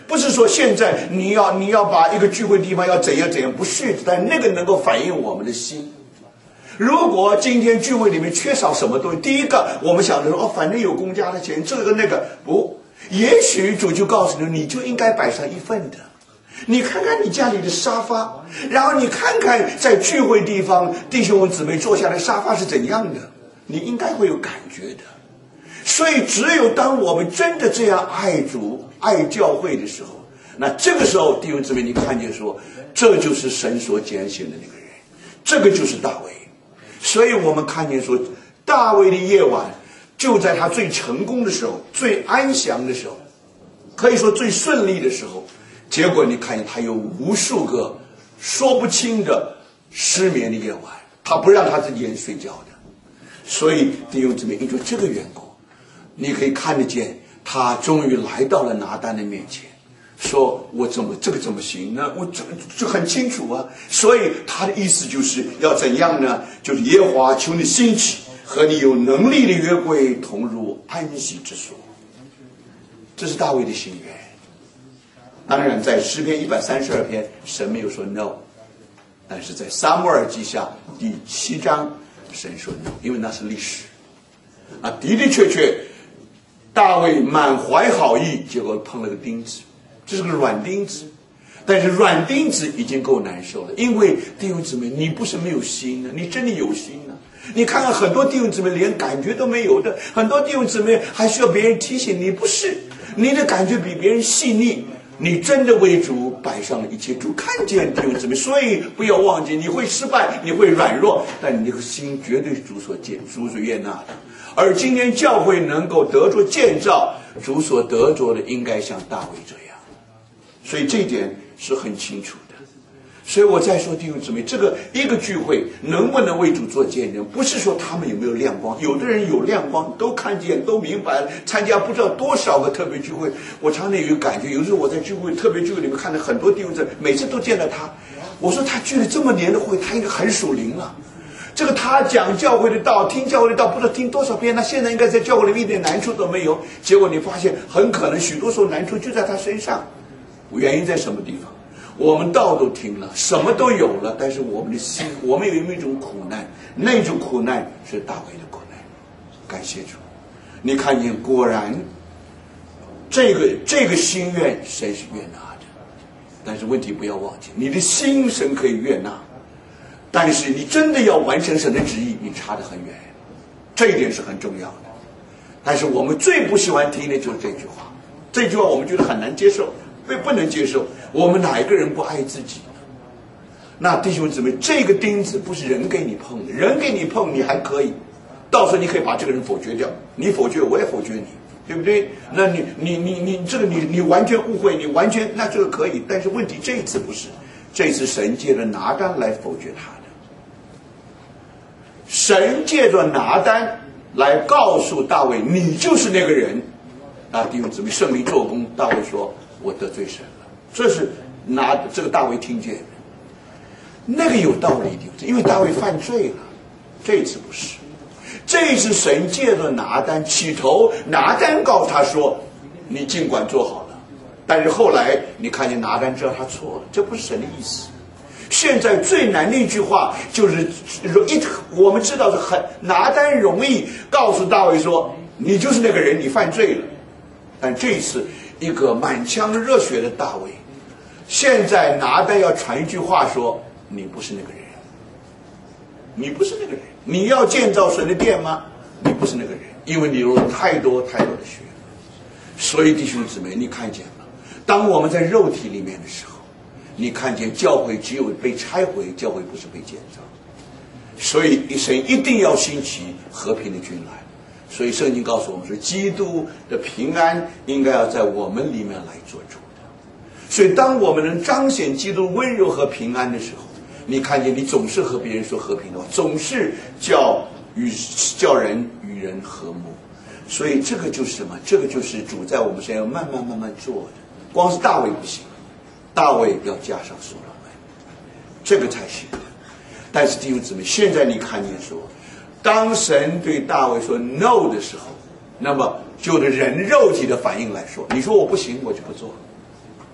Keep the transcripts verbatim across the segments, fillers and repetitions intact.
不是说现在你要你要把一个聚会地方要怎样怎样，不是，但那个能够反映我们的心。如果今天聚会里面缺少什么东西，第一个我们想着说哦，反正有公家的钱，这个那个不，也许主就告诉你，你就应该摆上一份的。你看看你家里的沙发，然后你看看在聚会地方弟兄姊妹坐下来沙发是怎样的，你应该会有感觉的。所以只有当我们真的这样爱主爱教会的时候，那这个时候弟兄姊妹你看见说，这就是神所拣选的那个人，这个就是大卫。所以我们看见说，大卫的夜晚就在他最成功的时候，最安详的时候，可以说最顺利的时候，结果你看见他有无数个说不清的失眠的夜晚，他不让他自己人睡觉的。所以弟兄姊妹，因为这个缘故，你可以看得见他终于来到了拿单的面前，说我怎么这个怎么行呢？我这这很清楚啊。所以他的意思就是要怎样呢？就是耶和华求你兴起，和你有能力的约柜同入安息之所。这是大卫的心愿。当然在诗篇一百三十二篇神没有说 no， 但是在撒母耳记下第七章神说 no， 因为那是历史啊，的的确确大卫满怀好意，结果碰了个钉子，这是个软钉子。但是软钉子已经够难受了，因为弟兄姊妹，你不是没有心呢，你真的有心呢。你看看很多弟兄姊妹连感觉都没有的，很多弟兄姊妹还需要别人提醒，你不是，你的感觉比别人细腻，你真的为主摆上了一切，主看见弟兄姊妹。所以不要忘记，你会失败，你会软弱，但你的心绝对是主所见主所悦纳的。而今天教会能够得着建造，主所得着的应该像大卫这样，所以这一点是很清楚的。所以我再说弟兄姊妹，这个一个聚会能不能为主做见证，不是说他们有没有亮光，有的人有亮光，都看见都明白了，参加不知道多少个特别聚会。我常常有一个感觉，有时候我在聚会特别聚会里面看到很多弟兄姊妹，每次都见到他，我说他聚了这么年的会，他应该很属灵了。这个他讲教会的道，听教会的道，不知道听多少遍，那现在应该在教会里面一点难处都没有。结果你发现很可能许多时候难处就在他身上。原因在什么地方？我们道都听了，什么都有了，但是我们的心，我们有一种苦难，那种苦难是大卫的苦难。感谢主，你看见果然这个这个心愿神是悦纳的，但是问题不要忘记，你的心神可以悦纳，但是你真的要完成神的旨意，你差得很远，这一点是很重要的。但是我们最不喜欢听的就是这句话，这句话我们觉得很难接受，不不能接受。我们哪一个人不爱自己呢？那弟兄姊妹，这个钉子不是人给你碰的，人给你碰你还可以，到时候你可以把这个人否决掉，你否决我也否决你，对不对？那你你你你这个你你完全误会，你完全那这个可以，但是问题这一次不是，这一次神借着拿单来否决他的。神借着拿单来告诉大卫，你就是那个人。啊，弟兄姊妹，圣灵做工，大卫说我得罪神了，这是拿这个大卫听见的，那个有道理的，因为大卫犯罪了。这一次不是，这一次神借着拿单，起头拿单告诉他说你尽管做好了，但是后来你看见拿单知道他错了，这不是神的意思。现在最难的一句话就是一，我们知道是很拿单容易告诉大卫说你就是那个人，你犯罪了。但这一次一个满腔热血的大卫，现在拿单要传一句话说你不是那个人，你不是那个人，你要建造神的殿吗？你不是那个人，因为你流了太多太多的血。所以弟兄姊妹，你看见了，当我们在肉体里面的时候，你看见教会只有被拆毁，教会不是被建造。所以神一定要兴起和平的军来。所以圣经告诉我们说，基督的平安应该要在我们里面来做主的。所以当我们能彰显基督温柔和平安的时候，你看见你总是和别人说和平的话，总是叫与叫人与人和睦。所以这个就是什么？这个就是主在我们身上慢慢慢慢做的。光是大卫不行，大卫要加上所罗门，这个才行。但是弟兄姊妹，现在你看见说，当神对大卫说 no 的时候，那么就着人肉体的反应来说，你说我不行，我就不做。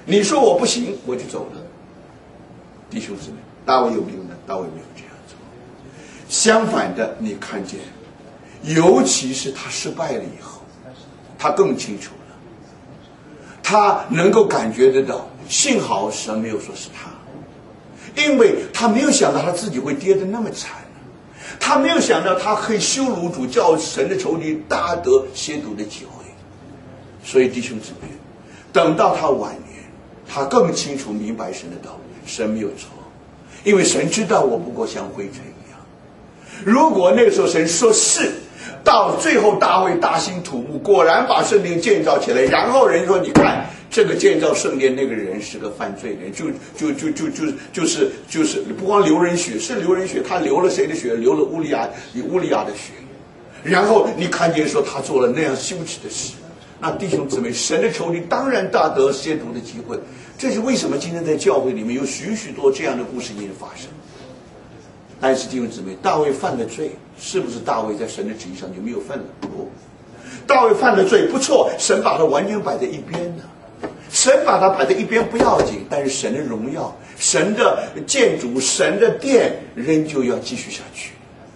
你说我不行，我就走了。弟兄姊妹，大卫有没有呢？大卫没有这样做。相反的，你看见，尤其是他失败了以后，他更清楚了，他能够感觉得到，幸好神没有说是他，因为他没有想到他自己会跌得那么惨，他没有想到他可以羞辱主，叫神的仇敌大得亵渎的机会。所以弟兄姊妹，等到他晚年，他更清楚明白神的道理，神没有错，因为神知道我不过像灰尘一样。如果那个时候神说是，到最后大卫大兴土木，果然把圣殿建造起来，然后人说你看这个建造圣殿那个人是个犯罪人，就就就就就就是就是不光流人血，是流人血，他流了谁的血？流了乌利亚乌利亚的血。然后你看见说他做了那样羞耻的事，那弟兄姊妹，神的仇敌当然大得亵渎的机会。这是为什么今天在教会里面有许许多这样的故事已经发生。但是弟兄姊妹，大卫犯了罪，是不是大卫在神的旨意上就没有犯了？不，大卫犯了罪不错，神把他完全摆在一边呢。神把他摆在一边不要紧，但是神的荣耀、神的建筑、神的殿仍旧要继续下去。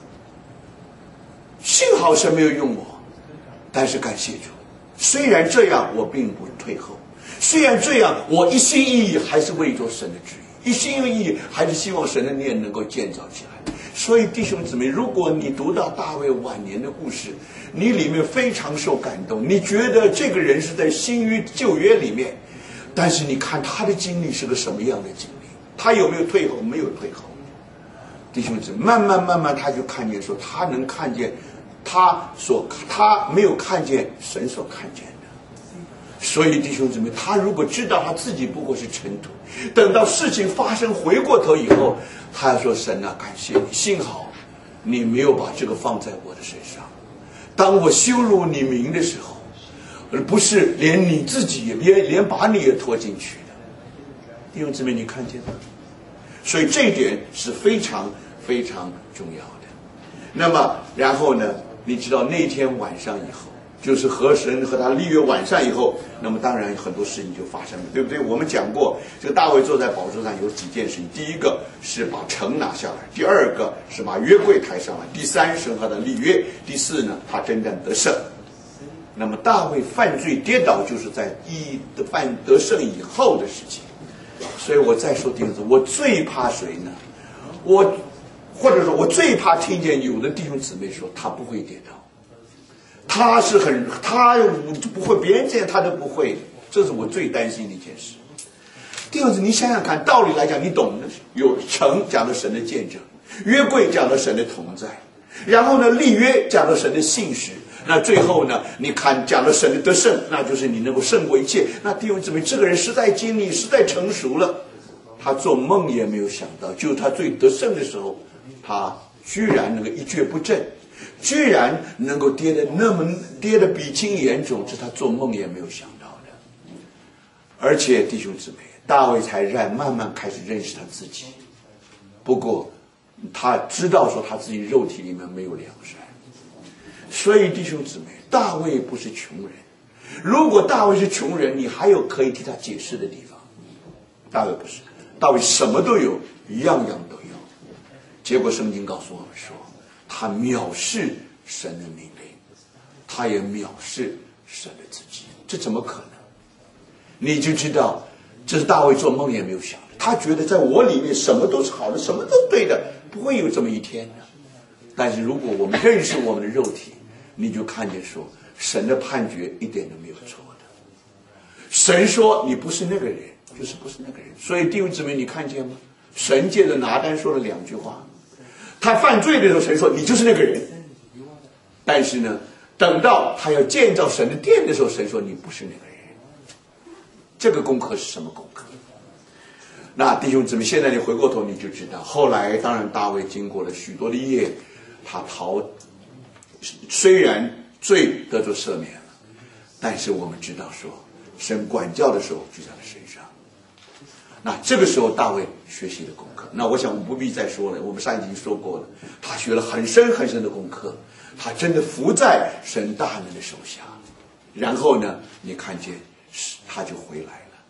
幸好神没有用我，但是感谢主，虽然这样我并不退后，虽然这样我一心一意还是为着神的旨意，一心一意还是希望神的殿能够建造起来。所以弟兄姊妹，如果你读到大卫晚年的故事，你里面非常受感动，你觉得这个人是在新约旧约里面，但是你看他的经历是个什么样的经历，他有没有退后？没有退后。弟兄姊妹，慢慢慢慢他就看见说，他能看见他所他没有看见神所看见的。所以弟兄姊妹，他如果知道他自己不过是尘土，等到事情发生回过头以后，他说神啊，感谢你，幸好你没有把这个放在我的身上。当我羞辱你名的时候，而不是连你自己也连连把你也拖进去的。弟兄姊妹，你看见吗？所以这一点是非常非常重要的。那么然后呢，你知道那天晚上以后，就是和神和他立约晚上以后，那么当然很多事情就发生了，对不对？我们讲过，这个大卫坐在宝座上有几件事情，第一个是把城拿下来，第二个是把约柜抬上来，第三是和他立约，第四呢，他征战得胜。那么大卫犯罪跌倒，就是在一的犯得胜以后的事情。所以我再说弟兄姊妹，我最怕谁呢？我或者说我最怕听见有的弟兄姊妹说他不会跌倒，他是很他不会，别人这样他都不会，这是我最担心的一件事。弟兄姊妹，你想想看，道理来讲你懂的，有城讲的神的见证，约柜讲的神的同在，然后呢立约讲的神的信实，那最后呢你看讲了神的得胜，那就是你能够胜过一切。那弟兄姊妹，这个人实在经历实在成熟了，他做梦也没有想到，就他最得胜的时候，他居然能够一蹶不振，居然能够跌得那么跌得比经严重，这是他做梦也没有想到的。而且弟兄姊妹，大卫才让慢慢开始认识他自己，不过他知道说他自己肉体里面没有良善。所以弟兄姊妹，大卫不是穷人。如果大卫是穷人，你还有可以替他解释的地方。大卫不是，大卫什么都有，样样都有。结果圣经告诉我们说，他藐视神的命令，他也藐视神的自己，这怎么可能？你就知道这是大卫做梦也没有想的，他觉得在我里面什么都是好的，什么都对的，不会有这么一天的。但是如果我们认识我们的肉体，你就看见说神的判决一点都没有错的。神说你不是那个人，就是不是那个人。所以弟兄姊妹，你看见吗？神借着拿单说了两句话，他犯罪的时候神说你就是那个人，但是呢等到他要建造神的殿的时候，神说你不是那个人。这个功课是什么功课？那弟兄姊妹，现在你回过头你就知道，后来当然大卫经过了许多的夜，他逃，虽然罪得着赦免了，但是我们知道说神管教的时候就在他身上。那这个时候大卫学习的功课，那我想我们不必再说了，我们上一集说过了，他学了很深很深的功课，他真的服在神大能的手下。然后呢你看见他就回来了，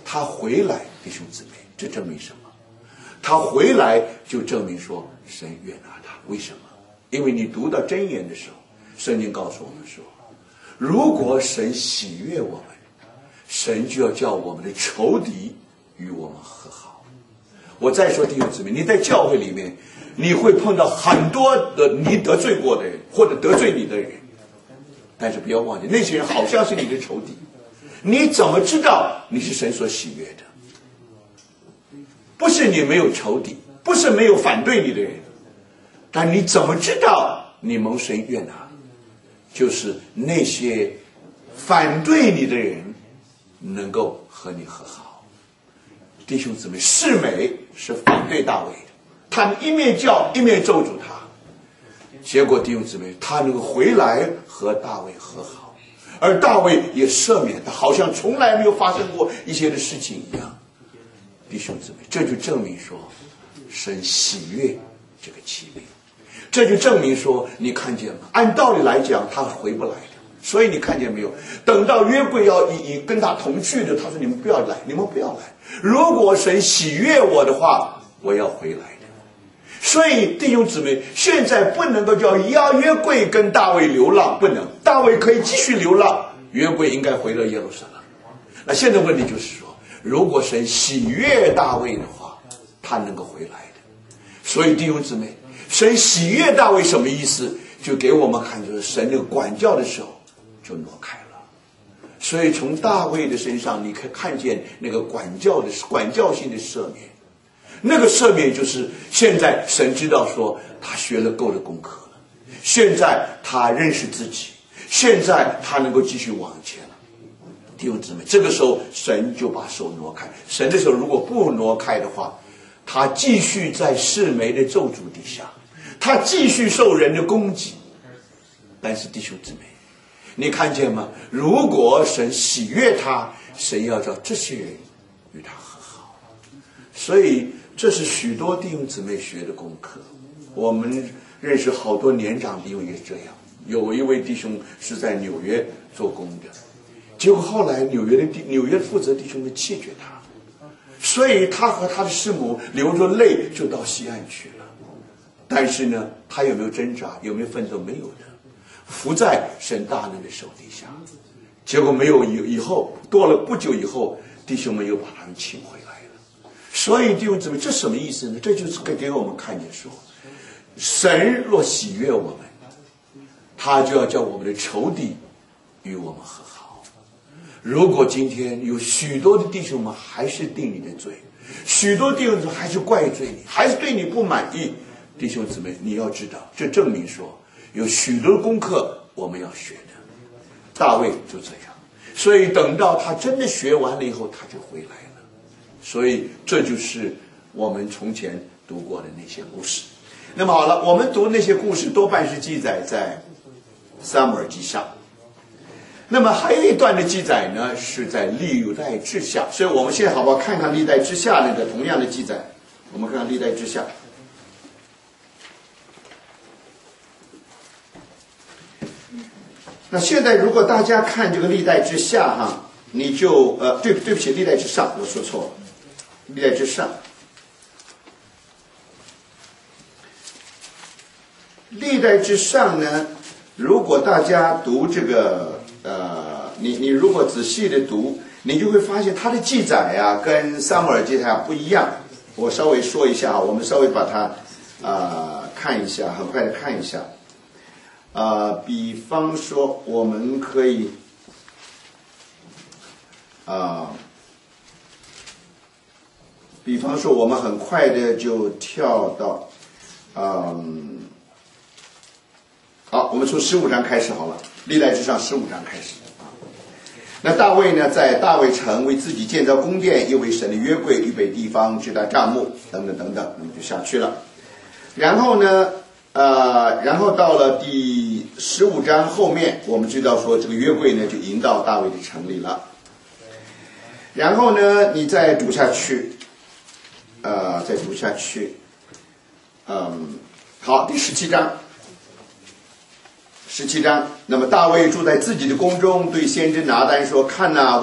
他回来，弟兄姊妹，这证明什么？他回来就证明说神悦纳他。为什么？因为你读到箴言的时候，圣经告诉我们说，如果神喜悦我们，神就要叫我们的仇敌与我们和好。我再说弟兄姊妹，你在教会里面你会碰到很多的你得罪过的人，或者得罪你的人，但是不要忘记，那些人好像是你的仇敌。你怎么知道你是神所喜悦的？不是你没有仇敌，不是没有反对你的人，但你怎么知道你蒙神悦纳？就是那些反对你的人能够和你和好。弟兄姊妹，示每是反对大卫的，他们一面叫一面咒诅他，结果弟兄姊妹，他能够回来和大卫和好，而大卫也赦免他，好像从来没有发生过一些的事情一样。弟兄姊妹，这就证明说神喜悦这个器皿，这就证明说，你看见吗？按道理来讲他回不来的，所以你看见没有？等到约柜要以以跟他同去的，他说你们不要来，你们不要来，如果神喜悦我的话，我要回来的。所以弟兄姊妹，现在不能够叫要约柜跟大卫流浪，不能，大卫可以继续流浪，约柜应该回到耶路撒冷。那现在问题就是说，如果神喜悦大卫的话，他能够回来的。所以弟兄姊妹，神喜悦大卫什么意思？就给我们看，就是神那个管教的时候就挪开了。所以从大卫的身上，你可以看见那个管教的管教性的赦免。那个赦免就是现在神知道说他学了够的功课了，现在他认识自己，现在他能够继续往前了。弟兄姊妹，这个时候神就把手挪开。神的手如果不挪开的话，他继续在示每的咒诅底下，他继续受人的攻击。但是弟兄姊妹，你看见吗？如果神喜悦他，神要叫这些人与他和好。所以这是许多弟兄姊妹学的功课。我们认识好多年长弟兄也这样。有一位弟兄是在纽约做工的，结果后来纽约的弟纽约负责弟兄们弃绝他，所以他和他的师母流着泪就到西岸去了。但是呢，他有没有挣扎，有没有奋斗？没有的，伏在神大能的手底下。结果没有以以后多了不久以后，弟兄们又把他们请回来了。所以弟兄姊妹，这什么意思呢？这就是给我们看见说，神若喜悦我们，他就要叫我们的仇敌与我们和好。如果今天有许多的弟兄们还是定你的罪，许多弟兄们还是怪罪你，还是对你不满意，弟兄姊妹，你要知道，这证明说有许多功课我们要学的。大卫就这样，所以等到他真的学完了以后，他就回来了。所以这就是我们从前读过的那些故事。那么好了，我们读那些故事多半是记载在撒母耳记上。那么还有一段的记载呢，是在历代志下。所以我们现在好不好看看历代志下那个同样的记载？我们看看历代志下。那现在如果大家看这个历代志下哈，你就呃对对不起，历代志上，我说错了，历代志上。历代志上呢，如果大家读这个呃，你你如果仔细的读，你就会发现它的记载啊，跟撒母耳记载不一样。我稍微说一下，我们稍微把它啊、呃、看一下，很快的看一下。啊、呃，比方说，我们可以啊、呃，比方说，我们很快的就跳到，嗯，好，我们从十五章开始好了，历代志上十五章开始。那大卫呢，在大卫城为自己建造宫殿，又为神的约柜预备地方，支搭帐幕，等等等等，那么就下去了。然后呢？呃，然后到了第十五章后面，我们知道说这个约柜呢就迎到大卫的城里了。然后呢，你再读下去，呃，再读下去，嗯，好，第十七章，十七章，那么大卫住在自己的宫中，对先知拿单说：“看哪、啊。”